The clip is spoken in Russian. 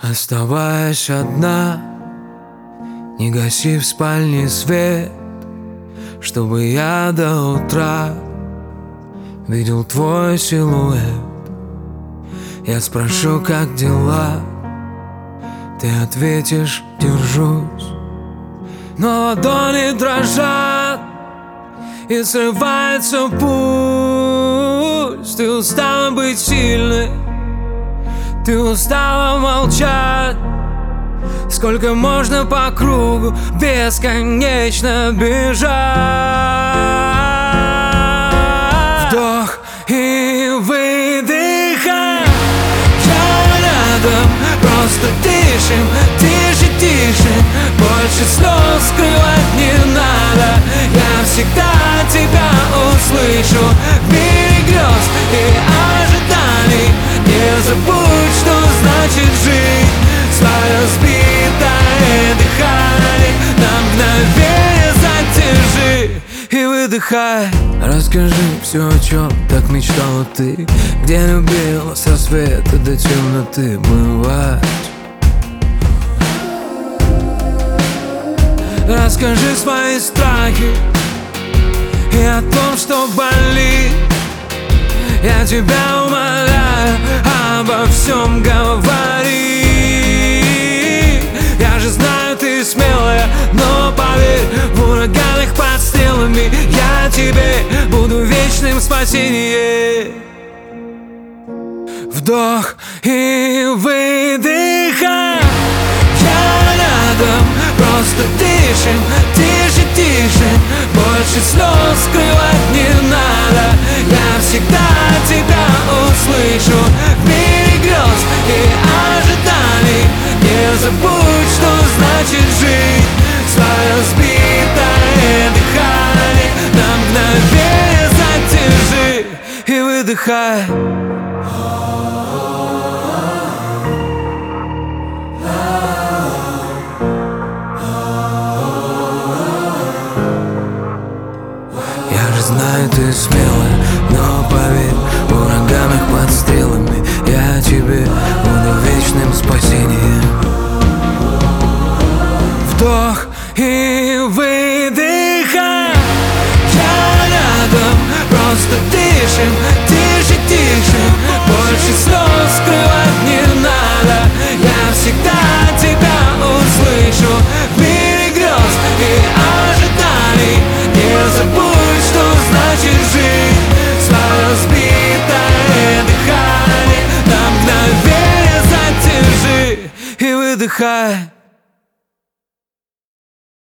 Оставаясь одна, не гаси в спальне свет, чтобы я до утра видел твой силуэт. Я спрошу, как дела, ты ответишь: держусь. Но ладони дрожат и срывается пульс. Ты устала быть сильной, ты устала молчать. Сколько можно по кругу бесконечно бежать? Вдох и выдыхай. Я рядом, просто дышим, тише, тише. Больше слез скрывать не надо. Я всегда тебя услышу в мире грез и ожиданий. Не забудь, что значит жить. Свое разбитое дыхание на мгновение задержи и выдыхай. Расскажи все, о чем так мечтала ты, где любила с рассвета до темноты бывать. Расскажи свои страхи и о том, что болит. Я тебя умоляю, обо всем говори. Я же знаю, ты смелая, но поверь, в ураганах под стрелами я тебе буду вечным спасением. Вдох и выдыхай. Я рядом, просто дышим, тише, тише. Больше слез скрывать не надо. Я всегда тебя услышу в мире грез и ожиданий. Не забудь, что значит жить. Свое разбитое дыхание на мгновение задержи и выдыхай. Знаю, ты смелая, но поверь, в ураганах под стрелами я тебе буду вечным спасением. Вдох и выдыхай. Я рядом, просто дышим, тише, тише. Больше слез скрывать не надо. Я всегда тебя услышу в мире грез и ожиданий. Не забудь, что значит жить. Свое разбитое дыхание на мгновение задержи и выдыхай.